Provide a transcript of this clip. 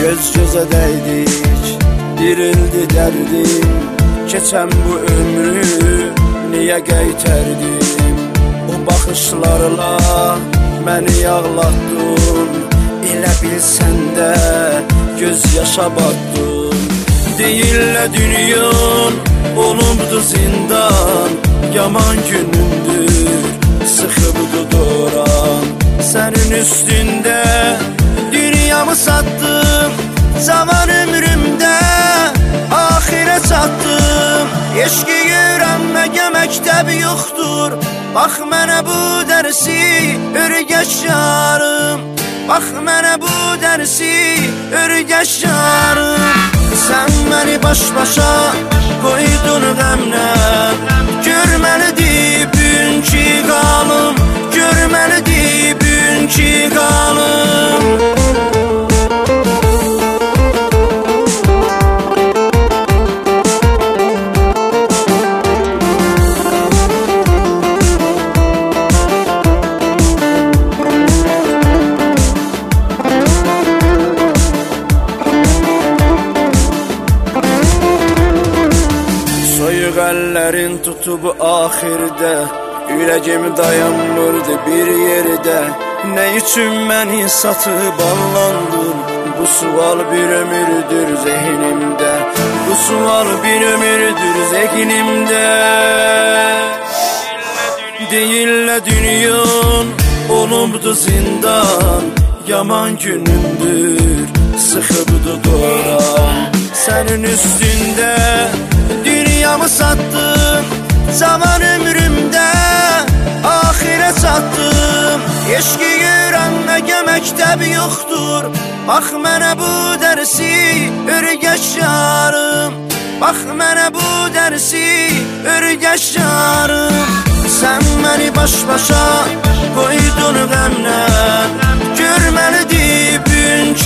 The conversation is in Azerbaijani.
göz gözə dəydik, dirildi dərdim. Keçən bu ömrü niyə qaytardım? O baxışlarla məni ağlatdın, elə bilsən də göz yaşa batdın. Deyirlər dünyan olubdu zindan, yaman günündür sıxıbdı doran. Sənin üstündə dünyamı satdım, zaman ömrümdə axirə çatdım. Eşqi öyrənməyə məktəb yoxdur, bax mənə bu dərsi öyrəş yarım. Bax mənə bu dərsi öyrəş yarım. Sən məni baş-başa qoydun qəmlə, görməlidir bugünkü qalım, görməlidir bugünkü qalım. Soyuq əllərin tutub axirdə, ürəyim dayanmırdı bir yerdə. Nə üçün məni satıb allandın? Bu sual bir ömürdür zehnimdə, bu sual bir ömürdür zehnimdə. Deyirlər dünyan olubdu zindan, yaman günündür sıxıbdı doran. Sənin üstündə dünyamı satdım, zaman ömrümdə axirə çatdım. Eşqi öyrənməyə məktəb yoxdur, bax mənə bu dərsi öyrəş yarım. Bax mənə bu dərsi öyrəş yarım. Sən məni baş-başa qoydun qəmlə, görməlidir bugünkü